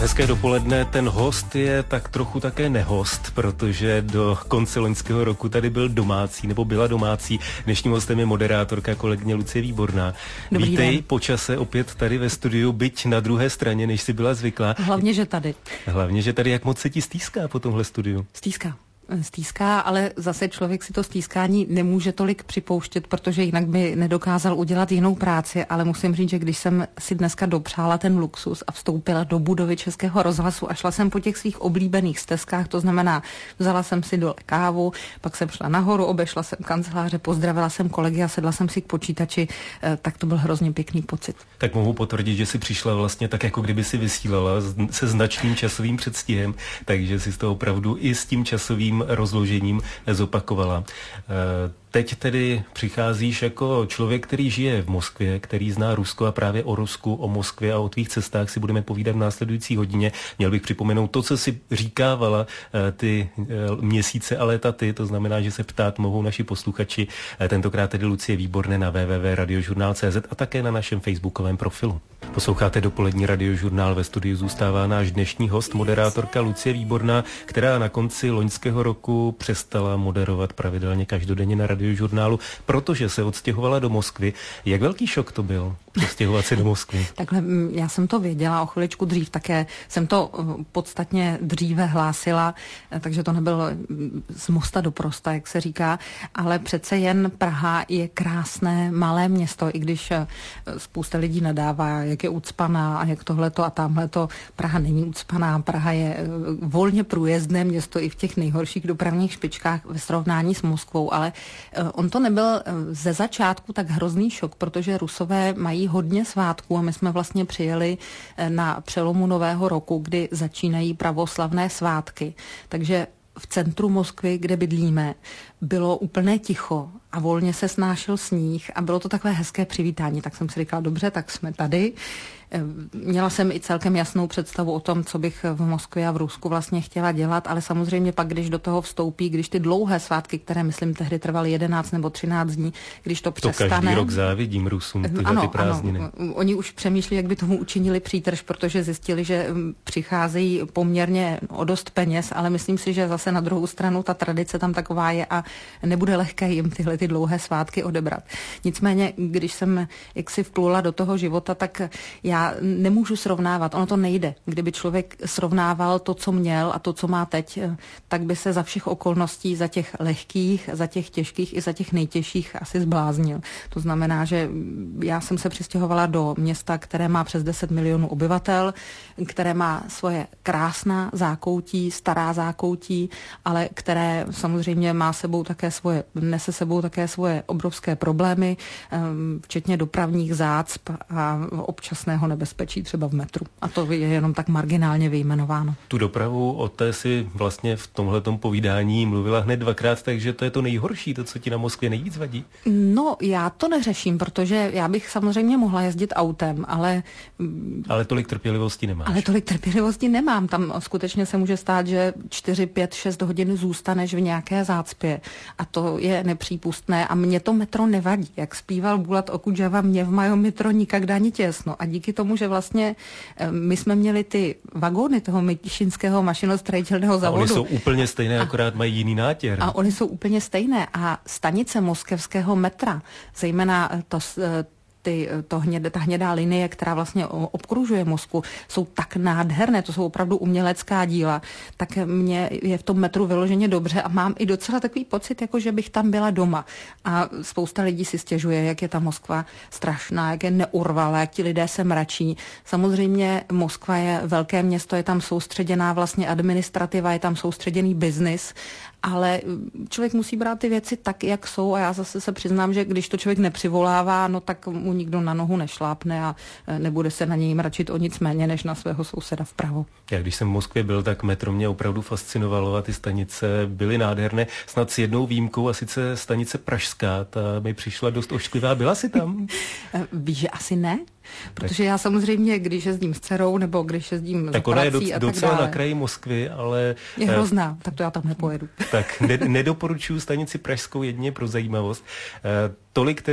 Hezké dopoledne, ten host je tak trochu také nehost, protože do konce loňského roku tady byl domácí, nebo byla domácí. Dnešním hostem je moderátorka kolegyně Lucie Výborná. Dobrý Vítej den. po čase opět tady ve studiu, byť na druhé straně, než jsi byla zvyklá. Hlavně, že tady. Hlavně, že tady, jak moc se ti stýská po tomhle studiu? Stýská, ale zase člověk si to stýskání nemůže tolik připouštět, protože jinak by nedokázal udělat jinou práci, ale musím říct, že když jsem si dneska dopřála ten luxus a vstoupila do budovy Českého rozhlasu a šla jsem po těch svých oblíbených stezkách, to znamená, vzala jsem si dole kávu, pak jsem šla nahoru, obešla jsem kanceláře, pozdravila jsem kolegy a sedla jsem si k počítači, tak to byl hrozně pěkný pocit. Tak mohu potvrdit, že si přišla vlastně tak, jako kdyby si vysílala se značným časovým předstihem, takže si to opravdu i s tím časovým rozložením zopakovala. Teď tedy přicházíš jako člověk, který žije v Moskvě, který zná Rusko a právě o Rusku, o Moskvě a o tvých cestách si budeme povídat v následující hodině. Měl bych připomenout to, co si říkávala ty měsíce a léta ty, to znamená, že se ptát mohou naši posluchači, tentokrát tedy Lucie Výborné na www.radiožurnál.cz a také na našem facebookovém profilu. Posloucháte dopolední Radiožurnál, ve studiu zůstává náš dnešní host, moderátorka Lucie Výborná, která na konci loňského roku přestala moderovat pravidelně každodenně na Radiožurnálu, protože se odstěhovala do Moskvy. Jak velký šok to byl, přestěhovat se do Moskvy? Takhle, já jsem to věděla o chviličku dřív, také jsem to podstatně dříve hlásila, takže to nebylo z mosta do prosta, jak se říká, ale přece jen Praha je krásné malé město, i když spousta lidí nadává, jak je ucpaná a jak tohleto a tamhleto. Praha není ucpaná, Praha je volně průjezdné město i v těch nejhorších dopravních špičkách ve srovnání s Moskvou, ale on to nebyl ze začátku tak hrozný šok, protože Rusové mají hodně svátků a my jsme vlastně přijeli na přelomu Nového roku, kdy začínají pravoslavné svátky. Takže v centru Moskvy, kde bydlíme, bylo úplné ticho a volně se snášel sníh a bylo to takové hezké přivítání. Tak jsem si říkala, dobře, tak jsme tady. Měla jsem i celkem jasnou představu o tom, co bych v Moskvě a v Rusku vlastně chtěla dělat, ale samozřejmě pak, když do toho vstoupí, když ty dlouhé svátky, které myslím tehdy trvaly 11 nebo 13 dní, když to přestane... To každý rok závidím Rusům, ty prázdniny. Ano, oni už přemýšlí, jak by tomu učinili přítrž, protože zjistili, že přicházejí poměrně o dost peněz, ale myslím si, že zase na druhou stranu ta tradice tam taková je a nebude lehké jim tyhle ty dlouhé svátky odebrat. Nicméně, když jsem jaksi vplula do toho života, tak já nemůžu srovnávat, ono to nejde. Kdyby člověk srovnával to, co měl a to, co má teď, tak by se za všech okolností, za těch lehkých, za těch těžkých i za těch nejtěžších asi zbláznil. To znamená, že já jsem se přistěhovala do města, které má přes 10 milionů obyvatel, které má svoje krásná zákoutí, stará zákoutí, ale které samozřejmě nese sebou také svoje obrovské problémy, včetně dopravních zácp a občasného nebezpečí třeba v metru. A to je jenom tak marginálně vyjmenováno. Tu dopravu, o té si vlastně v tomhletom povídání mluvila hned dvakrát, takže to je to nejhorší, to, co ti na Moskvě nejvíc vadí? No, já to neřeším, protože já bych samozřejmě mohla jezdit autem, ale... Ale tolik trpělivosti nemáš. Ale tolik trpělivosti nemám. Tam skutečně se může stát, že 4, 5, 6 hodin zůstaneš v nějaké zácpě a to je nepřípustné a mě to metro nevadí. Jak zpíval Bulat Okudžava, mě v mojom metro nikdy ani těsno. A díky tomu, že vlastně my jsme měli ty vagóny toho Myšinského mašinostrojitelného závodu. A oni jsou úplně stejné, akorát mají jiný nátěr. A oni jsou úplně stejné. A stanice moskevského metra, zejména ta hnědá linie, která vlastně obkružuje Moskvu, jsou tak nádherné, to jsou opravdu umělecká díla, tak mě je v tom metru vyloženě dobře a mám i docela takový pocit, jako že bych tam byla doma. A spousta lidí si stěžuje, jak je ta Moskva strašná, jak je neurvalá, jak ti lidé se mračí. Samozřejmě Moskva je velké město, je tam soustředěná vlastně administrativa, je tam soustředěný biznis, ale člověk musí brát ty věci tak, jak jsou a já zase se přiznám, že když to člověk nepřivolává, no tak mu nikdo na nohu nešlápne a nebude se na něj mračit o nic méně, než na svého souseda vpravo. Já když jsem v Moskvě byl, tak metro mě opravdu fascinovalo a ty stanice byly nádherné, snad s jednou výjimkou, a sice stanice Pražská, ta mi přišla dost ošklivá. Byla jsi tam? Víš, že asi ne? Protože já samozřejmě, když jezdím s dcerou, nebo když jezdím za prací a tak dále. Docela na kraji Moskvy, ale... Je hrozná, tak to já tam nepojedu. Tak nedoporučuji stanici Pražskou jedině pro zajímavost. Tolik tedy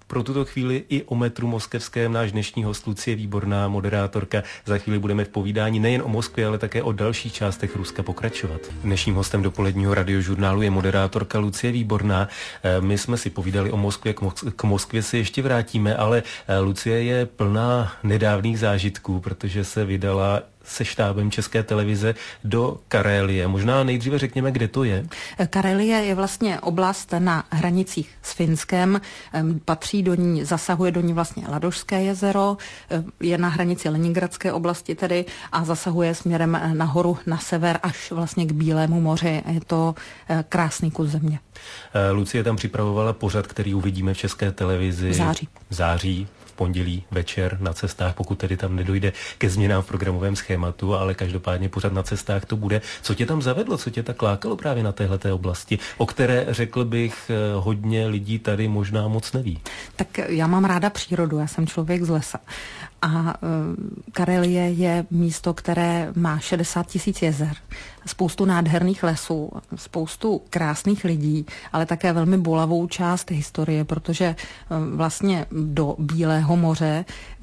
Pro tuto chvíli i o metru moskevském náš dnešní host Lucie Výborná, moderátorka. Za chvíli budeme v povídání nejen o Moskvě, ale také o dalších částech Ruska pokračovat. Dnešním hostem dopoledního radiožurnálu je moderátorka Lucie Výborná. My jsme si povídali o Moskvě, k Moskvě se ještě vrátíme, ale Lucie je plná nedávných zážitků, protože se vydala se štábem České televize do Karélie. Možná nejdříve řekněme, kde to je. Karélie je vlastně oblast na hranicích s Finskem, patří do ní, zasahuje do ní vlastně Ladožské jezero, je na hranici Leningradské oblasti tedy a zasahuje směrem nahoru na sever až vlastně k Bílému moři. Je to krásný kus země. Lucie tam připravovala pořad, který uvidíme v České televizi v září. Pondělí večer na cestách, pokud tedy tam nedojde ke změnám v programovém schématu, ale každopádně pořád na cestách to bude. Co tě tam zavedlo, co tě tak lákalo právě na téhleté oblasti, o které, řekl bych, hodně lidí tady možná moc neví? Tak já mám ráda přírodu, já jsem člověk z lesa. A Karélie je místo, které má 60 000 jezer, spoustu nádherných lesů, spoustu krásných lidí, ale také velmi bolavou část historie, protože vlastně do Bílého moře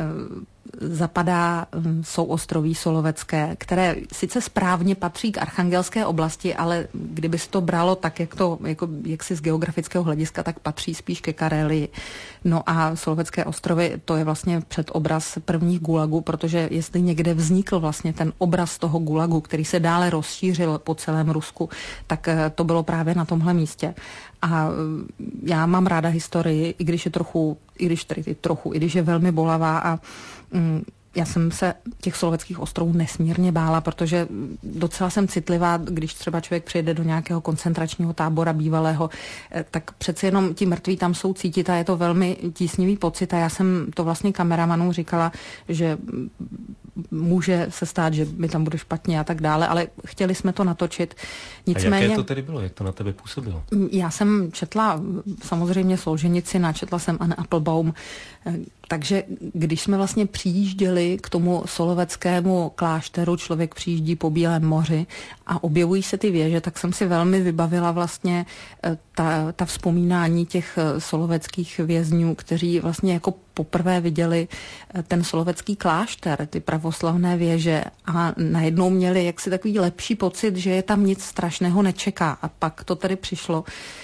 zapadá souostroví Solovecké, které sice správně patří k Archangelské oblasti, ale kdyby se to bralo tak, jak si z geografického hlediska, tak patří spíš ke Karélii. No a Solovecké ostrovy, to je vlastně předobraz prvních gulagů, protože jestli někde vznikl vlastně ten obraz toho gulagu, který se dále rozšířil po celém Rusku, tak to bylo právě na tomhle místě. A já mám ráda historii, i když je velmi bolavá a já jsem se těch Soloveckých ostrovů nesmírně bála, protože docela jsem citlivá, když třeba člověk přijede do nějakého koncentračního tábora bývalého, tak přece jenom ti mrtví tam jsou cítit a je to velmi tísnivý pocit a já jsem to vlastně kameramanům říkala, že může se stát, že mi tam bude špatně a tak dále, ale chtěli jsme to natočit. Nicméně, a jaké to tedy bylo? Jak to na tebe působilo? Já jsem četla samozřejmě Solženicina, četla jsem Anne Applebaum, takže když jsme vlastně přijížděli k tomu soloveckému klášteru, člověk přijíždí po Bílém moři a objevují se ty věže, tak jsem si velmi vybavila vlastně ta vzpomínání těch soloveckých vězňů, kteří vlastně jako poprvé viděli ten solovecký klášter, ty pravoslavné věže a najednou měli jaksi takový lepší pocit, že je tam nic strašného nečeká. A pak to tedy přišlo.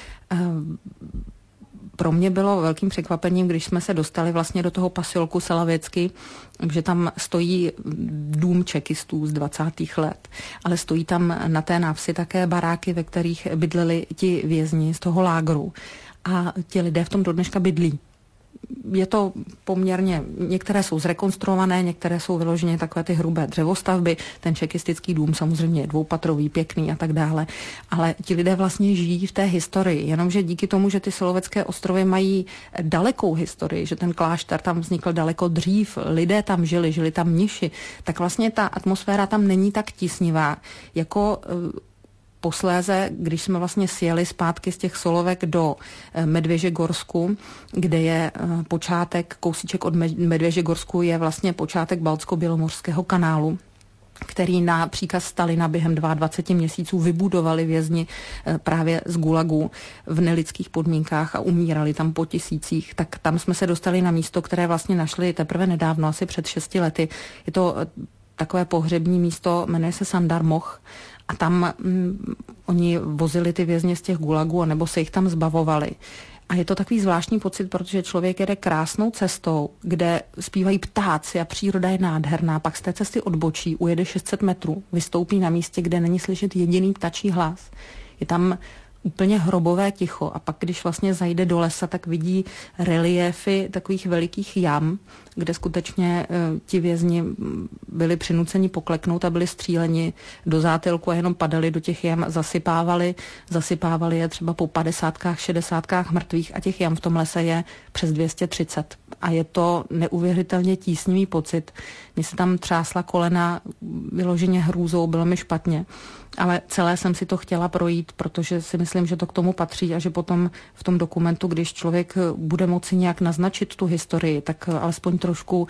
Pro mě bylo velkým překvapením, když jsme se dostali vlastně do toho pasilku Selavěcky, že tam stojí dům čekistů z 20. let, ale stojí tam na té návsi také baráky, ve kterých bydleli ti vězni z toho lágru. A ti lidé v tom dodneška bydlí. Je to poměrně, některé jsou zrekonstruované, některé jsou vyloženě takové ty hrubé dřevostavby, ten čekistický dům samozřejmě je dvoupatrový, pěkný a tak dále, ale ti lidé vlastně žijí v té historii, jenomže díky tomu, že ty Solovecké ostrovy mají dalekou historii, že ten klášter tam vznikl daleko dřív, lidé tam žili tam mniši, tak vlastně ta atmosféra tam není tak tísnivá, jako posléze, když jsme vlastně sjeli zpátky z těch Solovek do Medvěžegorsku, kde je počátek, kousíček od Medvěžegorsku je vlastně počátek Baltsko-bělomořského kanálu, který na příkaz Stalina během 22 měsíců vybudovali vězni právě z gulagů v nelidských podmínkách a umírali tam po tisících, tak tam jsme se dostali na místo, které vlastně našli teprve nedávno, asi před 6 lety. Je to takové pohřební místo, jmenuje se Sandarmoch, a tam oni vozili ty vězně z těch gulagů, nebo se jich tam zbavovali. A je to takový zvláštní pocit, protože člověk jede krásnou cestou, kde zpívají ptáci a příroda je nádherná, pak z té cesty odbočí, ujede 600 metrů, vystoupí na místě, kde není slyšet jediný ptačí hlas. Je tam úplně hrobové ticho a pak, když vlastně zajde do lesa, tak vidí reliéfy takových velikých jam, kde skutečně ti vězni byli přinuceni pokleknout a byli stříleni do zátilku a jenom padali do těch jam, zasypávali je třeba po 50, 60 mrtvých a těch jam v tom lese je přes 230. A je to neuvěřitelně tísnivý pocit. Mně se tam třásla kolena vyloženě hrůzou, bylo mi špatně. Ale celé jsem si to chtěla projít, protože si myslím, že to k tomu patří a že potom v tom dokumentu, když člověk bude moci nějak naznačit tu historii, tak alespoň trošku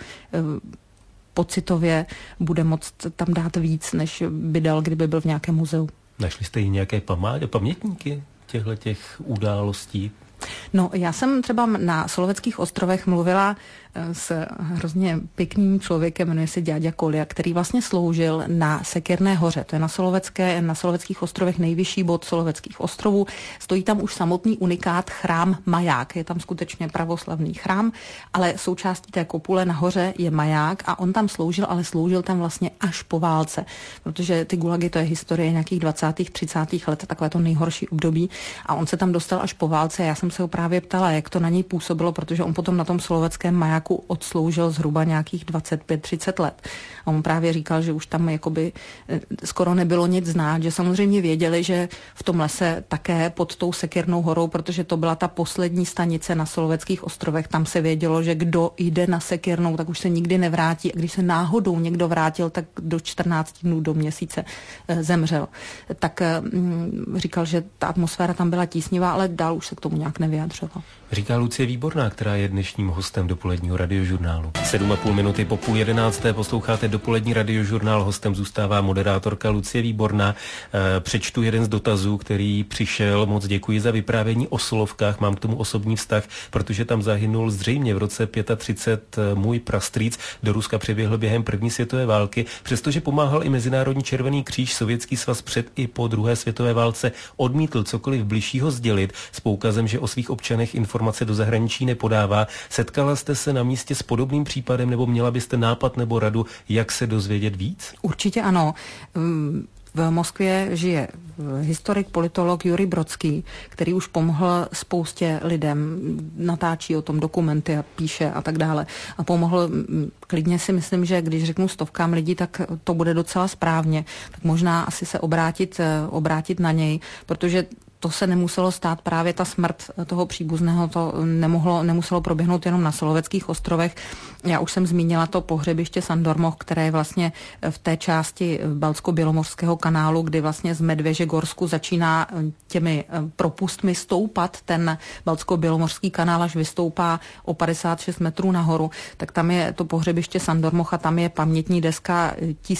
pocitově bude moct tam dát víc, než by dal, kdyby byl v nějakém muzeu. Našli jste i nějaké pamětníky těchto událostí? No, já jsem třeba na Soloveckých ostrovech mluvila s hrozně pěkným člověkem, jmenuje se Ďáďa Kolia, který vlastně sloužil na Sekerné hoře. To je na Soloveckých ostrovech nejvyšší bod Soloveckých ostrovů. Stojí tam už samotný unikát chrám Maják. Je tam skutečně pravoslavný chrám, ale součástí té kopule nahoře je maják a on tam sloužil, ale sloužil tam vlastně až po válce, protože ty gulagy, to je historie nějakých 20. 30. let, takové to nejhorší období, a on se tam dostal až po válce. Já jsem se ho právě ptala, jak to na něj působilo, protože on potom na tom Soloveckém majáku odsloužil zhruba nějakých 25-30 let. A on právě říkal, že už tam jakoby skoro nebylo nic znát, že samozřejmě věděli, že v tom lese také pod tou Sekernou horou, protože to byla ta poslední stanice na Soloveckých ostrovech, tam se vědělo, že kdo jde na Sekernou, tak už se nikdy nevrátí. A když se náhodou někdo vrátil, tak do 14 dnů, do měsíce zemřel. Tak říkal, že ta atmosféra tam byla tísnivá, ale dál už se k tomu nějak nevyjadřoval. Říká Lucie Výborná, která je dnešním hostem dopoledního radiožurnálu. 7,5 minuty po 10:30 posloucháte dopolední radiožurnál. Hostem zůstává moderátorka Lucie Výborná. Přečtu jeden z dotazů, který přišel. Moc děkuji za vyprávění o Solovkách. Mám k tomu osobní vztah, protože tam zahynul zřejmě v roce 35 můj prastrýc. Do Ruska přeběhl během první světové války. Přestože pomáhal i Mezinárodní červený kříž, Sovětský svaz před i po druhé světové válce odmítl cokoliv bližšího sdělit s poukazem, že o svých občanech informace do zahraničí nepodává. Setkala jste se na místě s podobným případem nebo měla byste nápad nebo radu, jak se dozvědět víc? Určitě ano. V Moskvě žije historik, politolog Jurij Brodský, který už pomohl spoustě lidem, natáčí o tom dokumenty a píše a tak dále. A pomohl, klidně si myslím, že když řeknu stovkám lidí, tak to bude docela správně. Tak možná asi se obrátit na něj, protože to se nemuselo stát, právě ta smrt toho příbuzného, to nemuselo proběhnout jenom na Soloveckých ostrovech. Já už jsem zmínila to pohřebiště Sandormoch, které je vlastně v té části Baltsko-bělomořského kanálu, kdy vlastně z Medvěžegorsku začíná těmi propustmi stoupat ten Baltsko-bělomořský kanál, až vystoupá o 56 metrů nahoru. Tak tam je to pohřebiště Sandormoch a tam je pamětní deska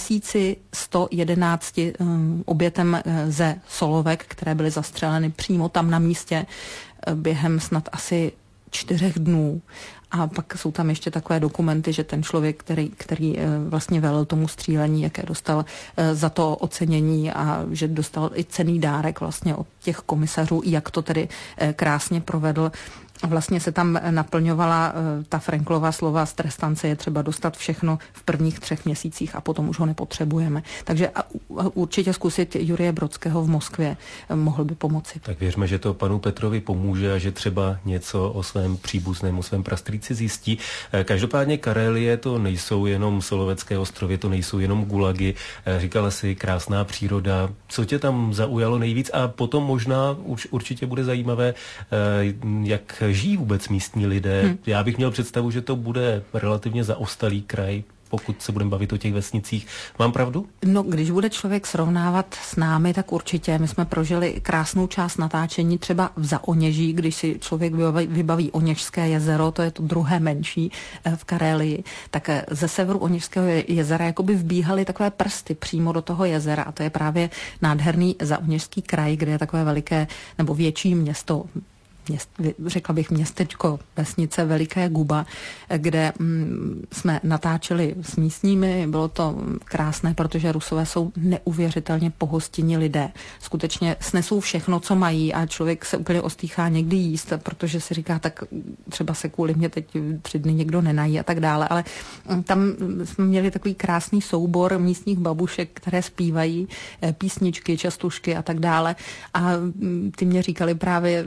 1111 obětem ze Solovek, které byly zastřeleny přímo tam na místě během snad asi 4 dnů. A pak jsou tam ještě takové dokumenty, že ten člověk, který vlastně velel tomu střílení, jaké dostal za to ocenění a že dostal i cenný dárek vlastně od těch komisařů, jak to tedy krásně provedl. Vlastně se tam naplňovala ta Franklova slova, z trestance je třeba dostat všechno v prvních 3 měsících a potom už ho nepotřebujeme. Takže určitě zkusit Jurije Brodského v Moskvě mohl by pomoci. Tak věřme, že to panu Petrovi pomůže a že třeba něco o svém příbuzném, o svém prastrýci zjistí. Každopádně Karelie to nejsou jenom Solovecké ostrovy, to nejsou jenom gulagy. Říkala si krásná příroda. Co tě tam zaujalo nejvíc? A potom možná už určitě bude zajímavé, jak žijí vůbec místní lidé. Já bych měl představu, že to bude relativně zaostalý kraj, pokud se budeme bavit o těch vesnicích. Mám pravdu? No, když bude člověk srovnávat s námi, tak určitě. My jsme prožili krásnou část natáčení třeba v Zaoněží, když si člověk vybaví Oněžské jezero, to je to druhé menší v Karelii, tak ze severu Oněžského jezera jakoby vbíhaly takové prsty přímo do toho jezera a to je právě nádherný Zaoněžský kraj, kde je takové veliké nebo větší město, řekla bych městečko, vesnice Veliké Guba, kde jsme natáčeli s místními. Bylo to krásné, protože Rusové jsou neuvěřitelně pohostinní lidé. Skutečně snesou všechno, co mají a člověk se úplně ostýchá někdy jíst, protože si říká, tak třeba se kvůli mě teď 3 dny někdo nenají a tak dále. Ale tam jsme měli takový krásný soubor místních babušek, které zpívají písničky, častušky a tak dále. A ty mě říkali právě,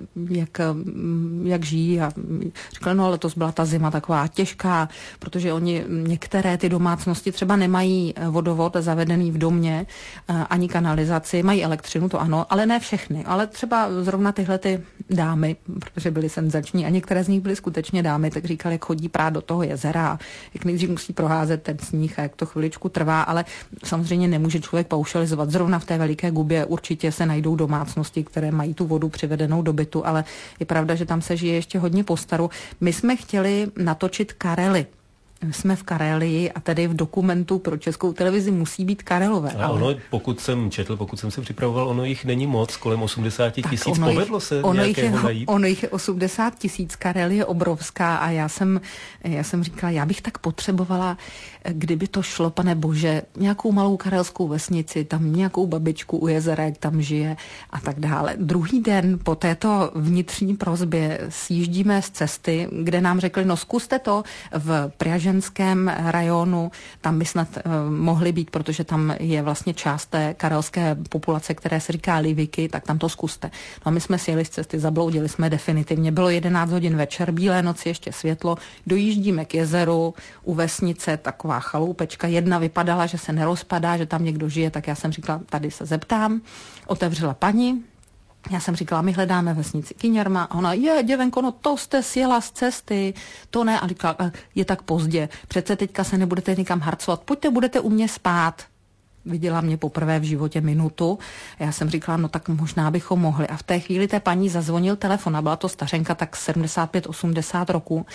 jak žijí a říkali, no ale to byla ta zima taková těžká, protože oni některé ty domácnosti třeba nemají vodovod zavedený v domě, ani kanalizaci, mají elektřinu, to ano, ale ne všechny, ale třeba zrovna tyhle ty dámy, protože byly senzační a některé z nich byly skutečně dámy, tak říkali, jak chodí prát do toho jezera a jak nejdřív musí proházet ten sníh a jak to chviličku trvá, ale samozřejmě nemůže člověk paušalizovat. Zrovna v té Veliké Gubě určitě se najdou domácnosti, které mají tu vodu přivedenou do bytu, ale je pravda, že tam se žije ještě hodně postaru. My jsme chtěli natočit Karely jsme v Karelii a tedy v dokumentu pro Českou televizi musí být Karelové. A ono, pokud jsem se připravoval, ono jich není moc, kolem 80 000. Povedlo se nějakého najít? Ono jich je 80 000, Karel je obrovská a já jsem říkala, já bych tak potřebovala, kdyby to šlo, pane bože, nějakou malou karelskou vesnici, tam nějakou babičku u jezera, jak tam žije a tak dále. Druhý den po této vnitřní prosbě sjíždíme z cesty, kde nám řekli, no zkuste to v Praženském rajonu, tam by snad mohli být, protože tam je vlastně část té karelské populace, které se říká Liviky, tak tam to zkuste. No a my jsme sjeli z cesty, zabloudili jsme definitivně. Bylo 11 hodin večer, bílé noci, ještě světlo, dojíždíme k jezeru, u vesnice taková chaloupečka, jedna vypadala, že se nerozpadá, že tam někdo žije, tak já jsem říkala, tady se zeptám. Otevřela paní, já jsem říkala, my hledáme vesnici Kyněrma a ona, děvenko, no to jste sjela z cesty, to ne, a říkala, je tak pozdě, přece teďka se nebudete nikam harcovat, pojďte, budete u mě spát. Viděla mě poprvé v životě minutu. Já jsem říkala, no tak možná bychom mohli. A v té chvíli té paní zazvonil telefon a byla to stařenka tak 75-80 roku.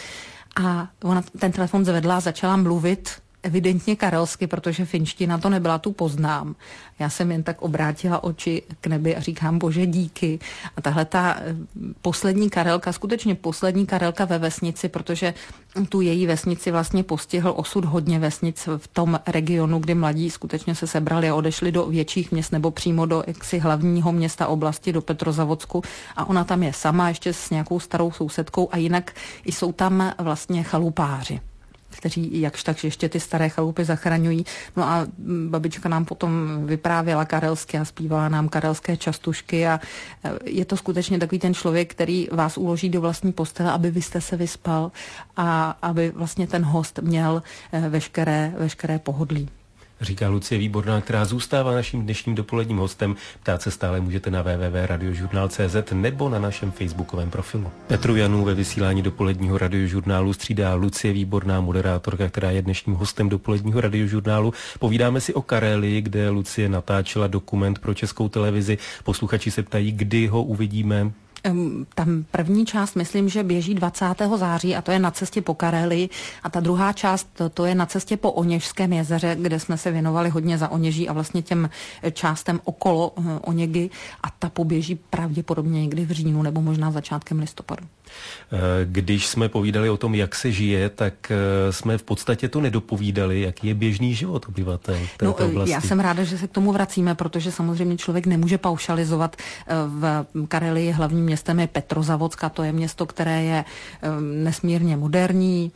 A ona ten telefon zvedla a začala mluvit evidentně karelsky, protože finština to nebyla, tu poznám. Já jsem jen tak obrátila oči k nebi a říkám, bože díky. A tahle ta poslední Karelka, skutečně poslední Karelka ve vesnici, protože tu její vesnici vlastně postihl osud hodně vesnic v tom regionu, kdy mladí skutečně se sebrali a odešli do větších měst nebo přímo do jaksi hlavního města oblasti, do Petrozavodsku. A ona tam je sama ještě s nějakou starou sousedkou a jinak jsou tam vlastně chalupáři, kteří jakž tak ještě ty staré chalupy zachraňují. No a babička nám potom vyprávěla karelsky a zpívala nám karelské častušky a je to skutečně takový ten člověk, který vás uloží do vlastní postele, aby vy jste se vyspal a aby vlastně ten host měl veškeré pohodlí. Říká Lucie Výborná, která zůstává naším dnešním dopoledním hostem. Ptát se stále můžete na www.radiožurnal.cz nebo na našem facebookovém profilu. Petru Janu ve vysílání dopoledního radiožurnálu střídá Lucie Výborná, moderátorka, která je dnešním hostem dopoledního radiožurnálu. Povídáme si o Karelii, kde Lucie natáčela dokument pro Českou televizi. Posluchači se ptají, kdy ho uvidíme. Tam první část, myslím, že běží 20. září a to je na cestě po Karelii a ta druhá část, to je na cestě po Oněžském jezeře, kde jsme se věnovali hodně za Oněží a vlastně těm částem okolo Oněgy a ta poběží pravděpodobně někdy v říjnu nebo možná začátkem listopadu. Když jsme povídali o tom, jak se žije, tak jsme v podstatě to nedopovídali, jaký je běžný život obyvatel této oblasti. Já jsem ráda, že se k tomu vracíme, protože samozřejmě člověk nemůže paušalizovat. V Karelii hlavním městem je Petrozavodsk, to je město, které je nesmírně moderní.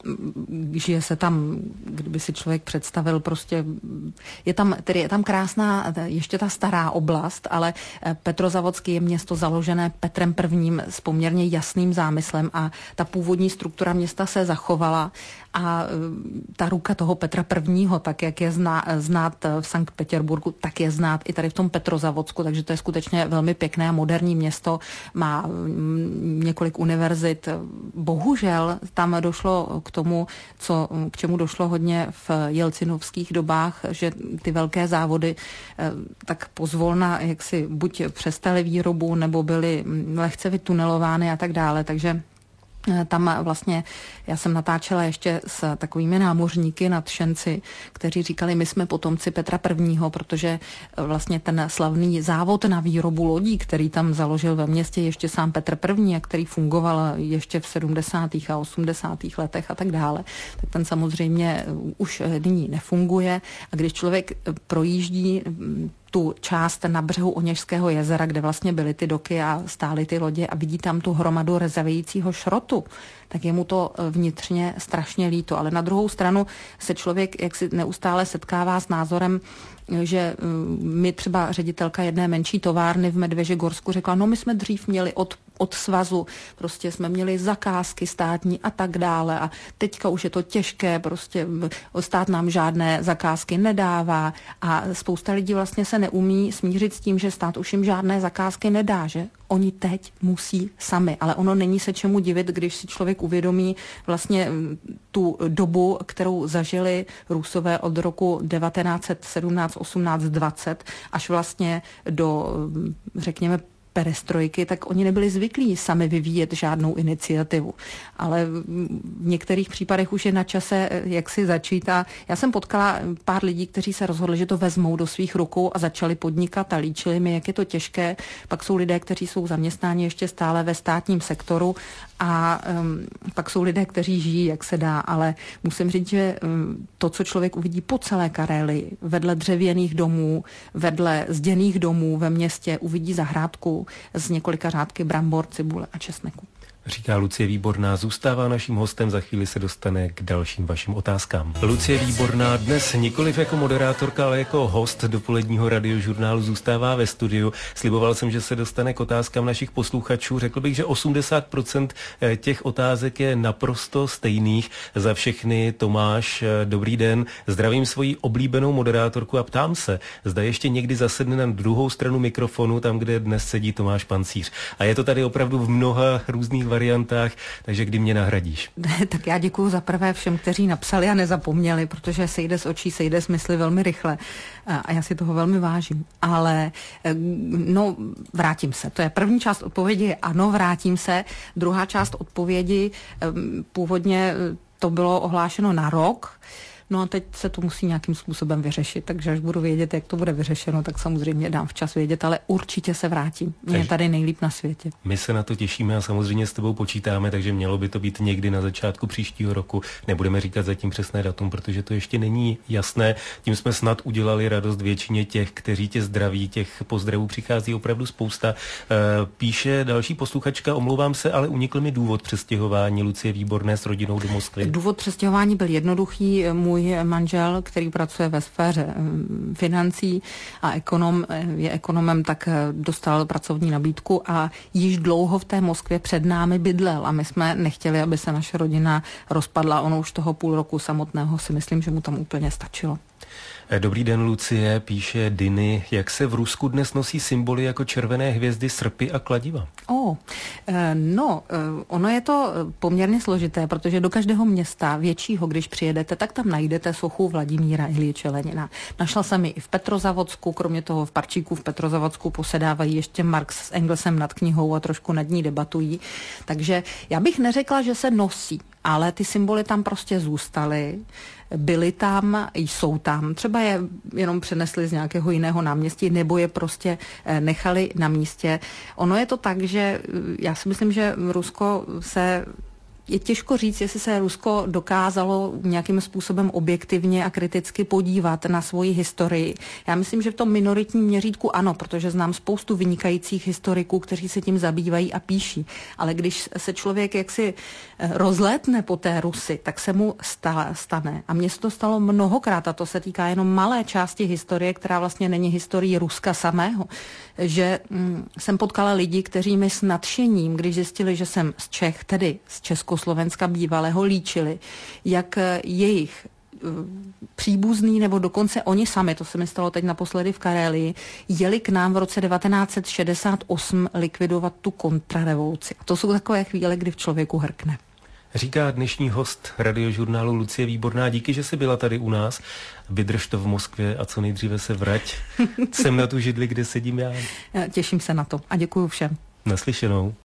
Žije se tam, kdyby si člověk představil, prostě je tam krásná ještě ta stará oblast, ale Petrozavodský je město založené Petrem I. s poměrně jasným zámyslem a ta původní struktura města se zachovala a ta ruka toho Petra I., tak jak je znát v Sankt Petěrburgu, tak je znát i tady v tom Petrozavodsku, takže to je skutečně velmi pěkné a moderní město, má několik univerzit. Bohužel tam došlo k tomu, k čemu došlo hodně v jelcinovských dobách, že ty velké závody tak pozvolna jaksi buď přestaly výrobu, nebo byly lehce vytunelovány a tak dále, takže tam vlastně já jsem natáčela ještě s takovými námořníky, nadšenci, kteří říkali, my jsme potomci Petra I., protože vlastně ten slavný závod na výrobu lodí, který tam založil ve městě ještě sám Petr I. A který fungoval ještě v 70. a 80. letech a tak dále, tak ten samozřejmě už nyní nefunguje. A když člověk projíždí tu část na břehu Oněžského jezera, kde vlastně byly ty doky a stály ty lodě a vidí tam tu hromadu rezavějícího šrotu, tak je mu to vnitřně strašně líto. Ale na druhou stranu se člověk jaksi neustále setkává s názorem, že mi třeba ředitelka jedné menší továrny v Medvěžegorsku řekla, no my jsme dřív měli od svazu, prostě jsme měli zakázky státní a tak dále a teďka už je to těžké, prostě stát nám žádné zakázky nedává a spousta lidí vlastně se neumí smířit s tím, že stát už jim žádné zakázky nedá, že oni teď musí sami, ale ono není se čemu divit, když si člověk uvědomí vlastně tu dobu, kterou zažili Rusové od roku 1917, 18, 20 až vlastně do, řekněme, perestrojky, tak oni nebyli zvyklí sami vyvíjet žádnou iniciativu. Ale v některých případech už je na čase, jak si začít. A já jsem potkala pár lidí, kteří se rozhodli, že to vezmou do svých rukou a začali podnikat a líčili mi, jak je to těžké. Pak jsou lidé, kteří jsou zaměstnáni ještě stále ve státním sektoru a pak jsou lidé, kteří žijí, jak se dá, ale musím říct, že to, co člověk uvidí po celé Karelii, vedle dřevěných domů, vedle zděných domů ve městě, uvidí zahrádku z několika řádky brambor, cibule a česneku. Říká Lucie Výborná, zůstává naším hostem, za chvíli se dostane k dalším vašim otázkám. Lucie Výborná dnes nikoliv jako moderátorka, ale jako host dopoledního radiožurnálu zůstává ve studiu. Sliboval jsem, že se dostane k otázkám našich posluchačů. Řekl bych, že 80% těch otázek je naprosto stejných. Za všechny Tomáš, dobrý den, zdravím svoji oblíbenou moderátorku a ptám se, zda ještě někdy zasedne na druhou stranu mikrofonu, tam, kde dnes sedí Tomáš Pancíř. A je to tady opravdu v mnoha různých variantách, takže kdy mě nahradíš? Tak já děkuju za prvé všem, kteří napsali a nezapomněli, protože sejde z očí, sejde z mysli velmi rychle a já si toho velmi vážím. Ale no, vrátím se. To je první část odpovědi, ano, vrátím se. Druhá část odpovědi, původně to bylo ohlášeno na rok, no a teď se to musí nějakým způsobem vyřešit, takže až budu vědět, jak to bude vyřešeno, tak samozřejmě dám včas vědět, ale určitě se vrátím. Mě je tady nejlíp na světě. My se na to těšíme a samozřejmě s tebou počítáme, takže mělo by to být někdy na začátku příštího roku. Nebudeme říkat zatím přesné datum, protože to ještě není jasné. Tím jsme snad udělali radost většině těch, kteří tě zdraví. Těch pozdravů přichází opravdu spousta. Píše další posluchačka, omlouvám se, ale unikl mi důvod přestěhování Lucie Výborné s rodinou do Moskvy. Důvod přestěhování byl jednoduchý. Můj manžel, který pracuje ve sféře financí a je ekonomem, tak dostal pracovní nabídku a již dlouho v té Moskvě před námi bydlel a my jsme nechtěli, aby se naše rodina rozpadla. Ono už toho půl roku samotného si myslím, že mu tam úplně stačilo. Dobrý den, Lucie, píše Diny. Jak se v Rusku dnes nosí symboly jako červené hvězdy, srpy a kladiva? Ono je to poměrně složité, protože do každého města většího, když přijedete, tak tam najdete sochu Vladimíra Iljiče Lenina. Našla jsem ji i v Petrozavodsku, kromě toho v parčíku v Petrozavodsku posedávají ještě Marx s Engelsem nad knihou a trošku nad ní debatují. Takže já bych neřekla, že se nosí, ale ty symboly tam prostě zůstaly, byly tam, jsou tam. Třeba je jenom přenesli z nějakého jiného náměstí, nebo je prostě nechali na místě. Ono je to tak, že já si myslím, že Rusko je těžko říct, jestli se Rusko dokázalo nějakým způsobem objektivně a kriticky podívat na svoji historii. Já myslím, že v tom minoritním měřítku ano, protože znám spoustu vynikajících historiků, kteří se tím zabývají a píší. Ale když se člověk jaksi rozlétne po té Rusi, tak se mu stane. A mně se to stalo mnohokrát, a to se týká jenom malé části historie, která vlastně není historií Ruska samého. Že jsem potkala lidi, kteří mi s nadšením, když zjistili, že jsem z Čech, tedy z Československa bývalého, líčili, jak jejich příbuzný, nebo dokonce oni sami, to se mi stalo teď naposledy v Karelii, jeli k nám v roce 1968 likvidovat tu kontrarevoluci. A to jsou takové chvíle, kdy v člověku hrkne. Říká dnešní host radiožurnálu Lucie Výborná. Díky, že jsi byla tady u nás. Vydrž to v Moskvě a co nejdříve se vrať sem na tu židli, kde sedím já. Těším se na to a děkuju všem. Naslyšenou.